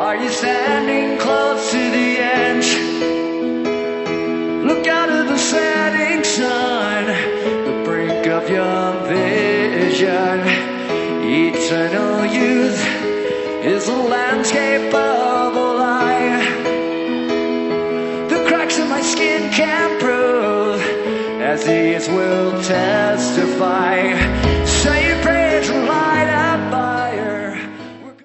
Are you standing close to the edge? Look out at the setting sun, the brink of your vision. Eternal youth is the landscape of a lie. The cracks in my skin can prove, as these will testify.